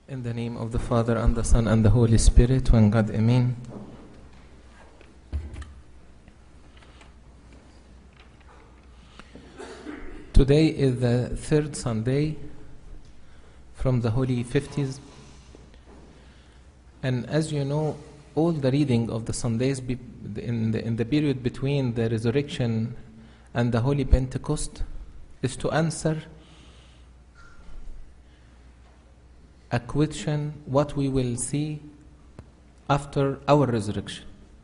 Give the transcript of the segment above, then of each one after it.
In the name of the Father, and the Son, and the Holy Spirit, one God, Amen. Today is the third Sunday from the Holy 50s. And as you know, all the reading of the Sundays in the period between the resurrection and the Holy Pentecost is to answer a question, what we will see after our resurrection.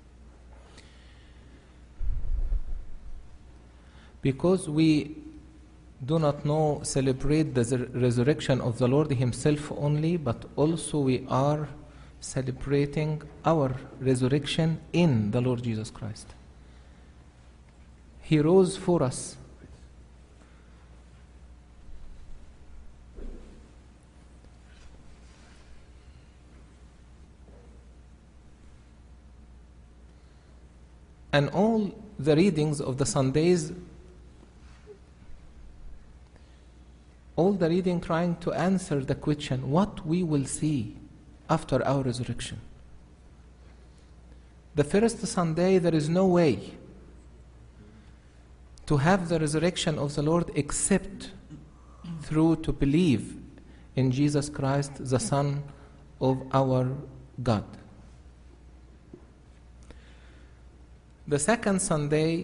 Because we do not celebrate the resurrection of the Lord Himself only, but also we are celebrating our resurrection in the Lord Jesus Christ. He rose for us. And all the readings of the Sundays, all the reading trying to answer the question, what we will see after our resurrection. The first Sunday, there is no way to have the resurrection of the Lord except through to believe in Jesus Christ, the Son of our God. The second Sunday,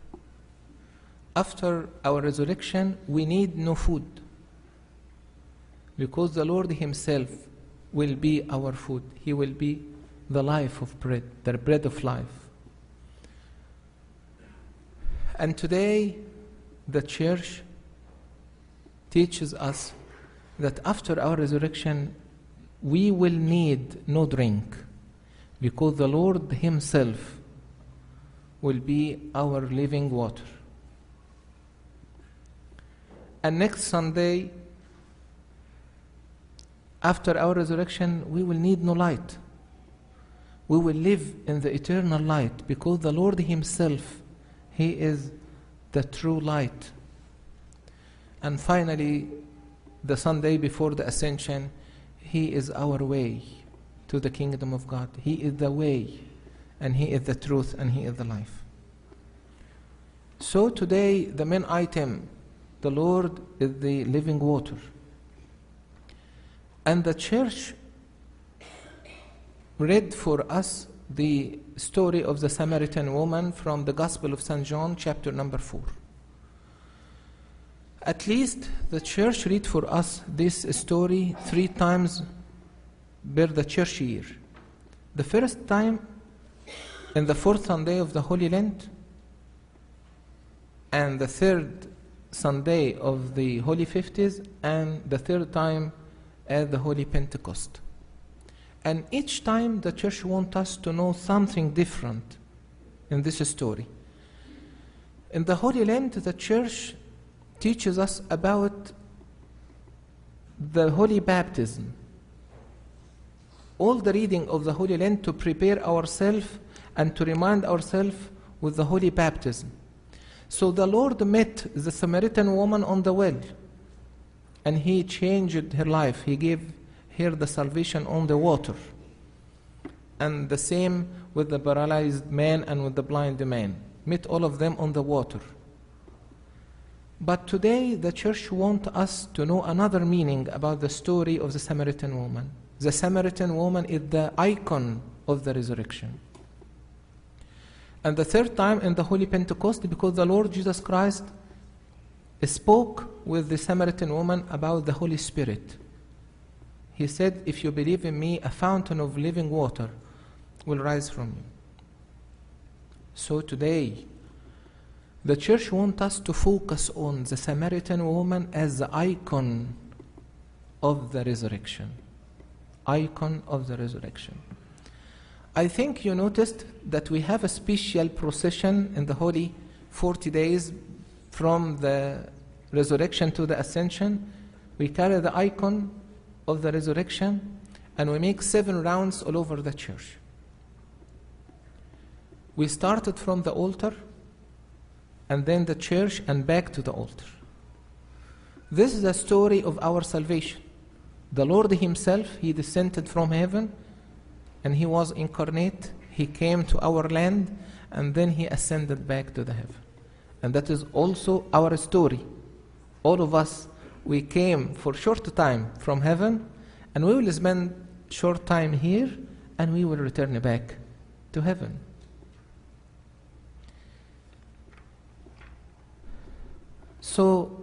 after our resurrection, we need no food, because the Lord Himself will be our food. He will be the life of bread, the bread of life. And today, the Church teaches us that after our resurrection, we will need no drink, because the Lord Himself will be our living water. And next Sunday, after our resurrection, we will need no light. We will live in the eternal light, because the Lord Himself, He is the true light. And finally, the Sunday before the Ascension, He is our way to the kingdom of God. He is the way, and He is the truth, and He is the life. So today, the main item, the Lord is the living water. And the Church read for us the story of the Samaritan woman from the Gospel of St. John, chapter number 4. At least the Church read for us this story 3 times per the church year. The first time in the 4th Sunday of the Holy Lent, and the 3rd Sunday of the Holy 50s, and the 3rd time at the Holy Pentecost. And each time the Church wants us to know something different in this story. In the Holy Lent, the Church teaches us about the Holy Baptism. All the reading of the Holy Lent to prepare ourselves and to remind ourselves with the Holy Baptism. So the Lord met the Samaritan woman on the well, and He changed her life. He gave her the salvation on the water. And the same with the paralyzed man and with the blind man. Met all of them on the water. But today the Church wants us to know another meaning about the story of the Samaritan woman. The Samaritan woman is the icon of the resurrection. And the 3rd time in the Holy Pentecost, because the Lord Jesus Christ spoke with the Samaritan woman about the Holy Spirit. He said, if you believe in me, a fountain of living water will rise from you. So today, the Church wants us to focus on the Samaritan woman as the icon of the resurrection. Icon of the resurrection. I think you noticed that we have a special procession in the Holy 40 days from the resurrection to the Ascension. We carry the icon of the resurrection, and we make 7 rounds all over the church. We started from the altar, and then the church, and back to the altar. This is the story of our salvation. The Lord himself, he descended from heaven and he was incarnate. He came to our land and then he ascended back to the heaven. And that is also our story. All of us, we came for short time from heaven and we will spend short time here and we will return back to heaven. So,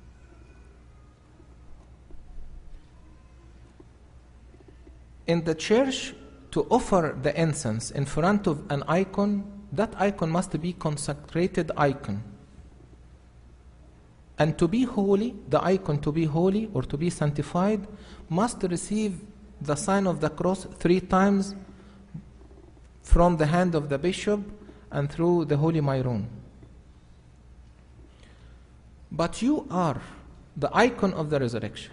in the church, to offer the incense in front of an icon, that icon must be consecrated icon. And to be holy, the icon to be holy or to be sanctified, must receive the sign of the cross 3 times from the hand of the bishop and through the Holy Myron. But you are the icon of the resurrection.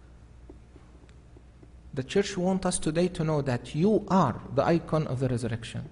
The church wants us today to know that you are the icon of the resurrection.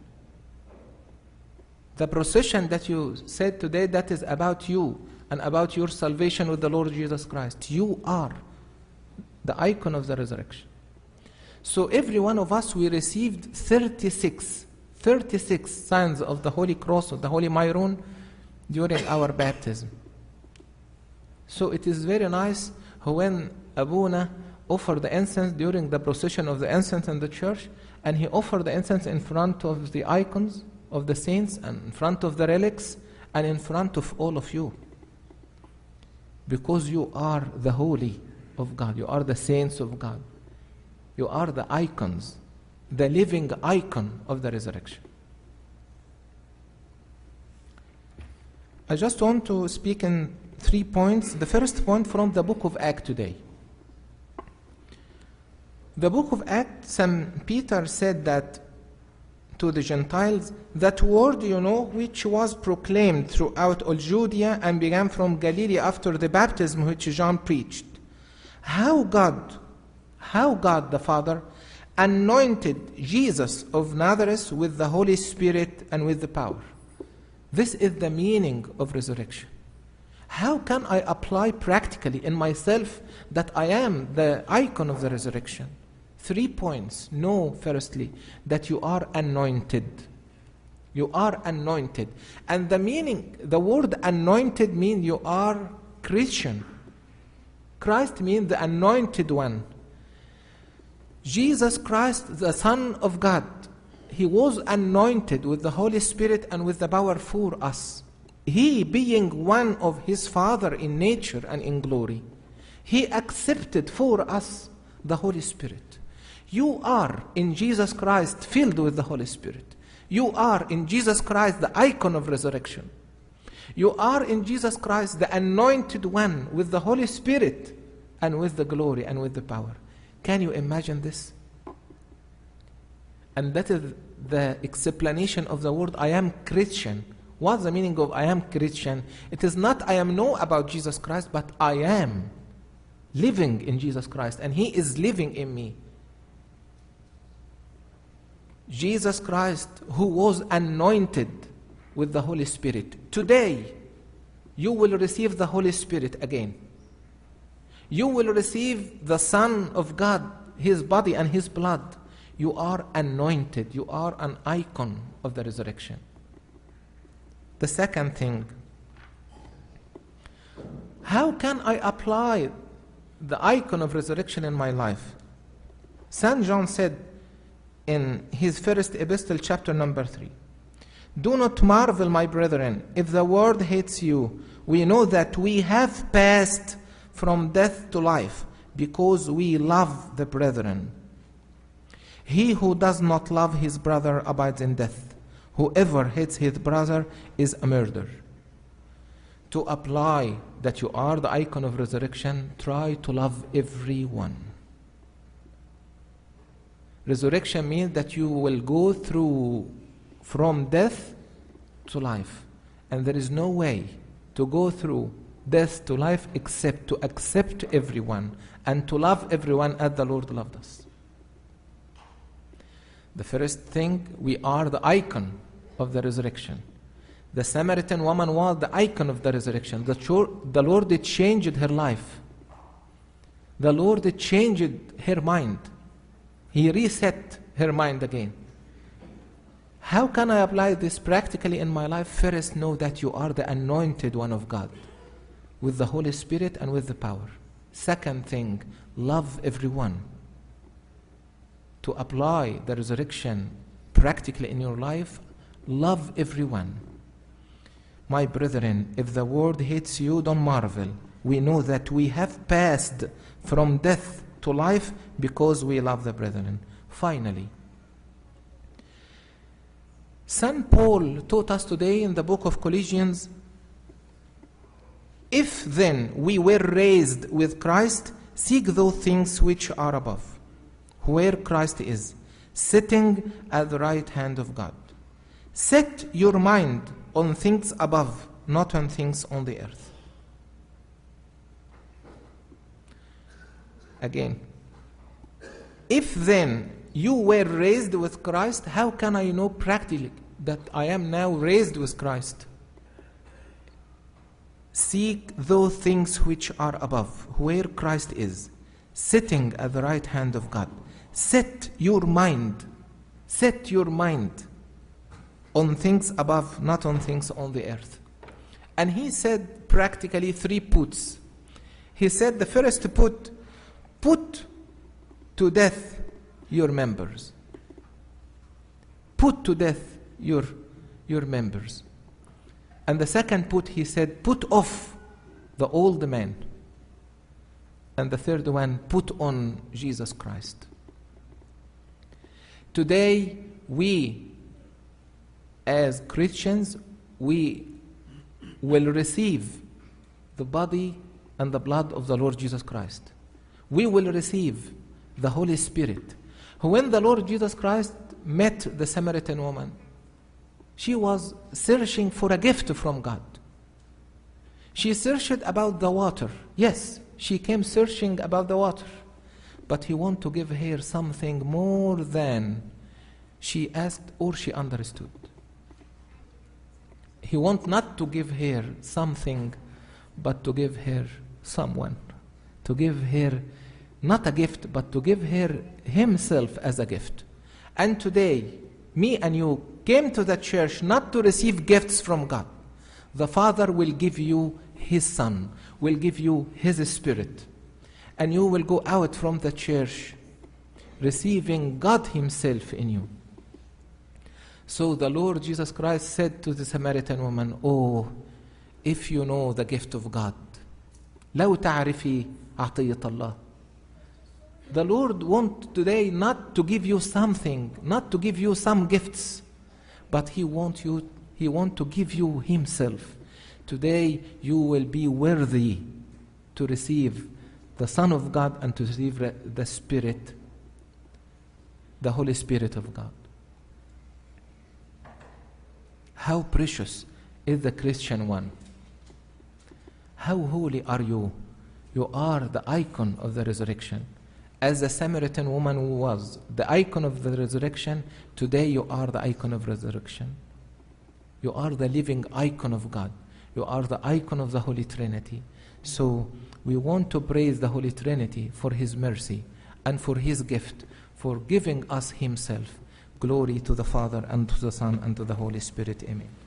The procession that you said today, that is about you and about your salvation with the Lord Jesus Christ. You are the icon of the resurrection. So every one of us, we received 36 signs of the Holy Cross, of the Holy Myron, during our baptism. So it is very nice when Abuna offered the incense during the procession of the incense in the church, and he offered the incense in front of the icons of the saints, and in front of the relics, and in front of all of you. Because you are the holy of God, you are the saints of God. You are the icons, the living icon of the resurrection. I just want to speak in 3 points. The first point from the book of Acts today. The book of Acts, St. Peter said that to the Gentiles, that word, which was proclaimed throughout all Judea and began from Galilee after the baptism which John preached. How God the Father anointed Jesus of Nazareth with the Holy Spirit and with the power. This is the meaning of resurrection. How can I apply practically in myself that I am the icon of the resurrection? 3 points. Know, firstly, that you are anointed. You are anointed. And the meaning, the word anointed means you are Christian. Christ means the anointed one. Jesus Christ, the Son of God, he was anointed with the Holy Spirit and with the power for us. He, being one of his Father in nature and in glory, he accepted for us the Holy Spirit. You are in Jesus Christ filled with the Holy Spirit. You are in Jesus Christ the icon of resurrection. You are in Jesus Christ the anointed one with the Holy Spirit and with the glory and with the power. Can you imagine this? And that is the explanation of the word I am Christian. What's the meaning of I am Christian? It is not I am know about Jesus Christ, but I am living in Jesus Christ and he is living in me. Jesus Christ, who was anointed with the Holy Spirit. Today, you will receive the Holy Spirit again. You will receive the Son of God, his body and his blood. You are anointed. You are an icon of the resurrection. The second thing, how can I apply the icon of resurrection in my life? St. John said in his first epistle, chapter number 3, do not marvel, my brethren, if the world hates you. We know that we have passed from death to life, because we love the brethren. He who does not love his brother abides in death. Whoever hates his brother is a murderer. To apply that you are the icon of resurrection, try to love everyone. Resurrection means that you will go through from death to life. And there is no way to go through death to life except to accept everyone and to love everyone as the Lord loved us. The first thing, we are the icon of the resurrection. The Samaritan woman was the icon of the resurrection. The Lord changed her life. the Lord changed her mind. He reset her mind again. How can I apply this practically in my life? First, know that you are the anointed one of God with the Holy Spirit and with the power. Second thing, love everyone. To apply the resurrection practically in your life, love everyone. My brethren, if the world hates you, don't marvel. We know that we have passed from death to life because we love the brethren. Finally, St. Paul taught us today in the book of Colossians, if then we were raised with Christ, seek those things which are above, where Christ is, sitting at the right hand of God. Set your mind on things above, not on things on the earth. Again, if then you were raised with Christ, how can I know practically that I am now raised with Christ? Seek those things which are above, where Christ is, sitting at the right hand of God. Set your mind on things above, not on things on the earth. And he said practically 3 puts. He said the first put to death your members. Put to death your members. And the second put, he said, put off the old man. And the third one, put on Jesus Christ. Today, we as Christians, we will receive the body and the blood of the Lord Jesus Christ. We will receive the Holy Spirit. When the Lord Jesus Christ met the Samaritan woman, she was searching for a gift from God. She searched about the water. Yes, she came searching about the water. But he wanted to give her something more than she asked or she understood. He wanted not to give her something, but to give her someone. To give her not a gift, but to give her himself as a gift. And today, me and you came to the church not to receive gifts from God. The Father will give you His Son, will give you His Spirit. And you will go out from the church receiving God Himself in you. So the Lord Jesus Christ said to the Samaritan woman, oh, if you know the gift of God, لو تعرفي عطية الله. The Lord wants today not to give you something, not to give you some gifts, but He wants to give you Himself. Today you will be worthy to receive the Son of God and to receive the Spirit, the Holy Spirit of God. How precious is the Christian one. How holy are you? You are the icon of the resurrection. As the Samaritan woman who was the icon of the resurrection, today you are the icon of resurrection. You are the living icon of God. You are the icon of the Holy Trinity. So we want to praise the Holy Trinity for His mercy and for His gift, for giving us Himself. Glory to the Father and to the Son and to the Holy Spirit. Amen.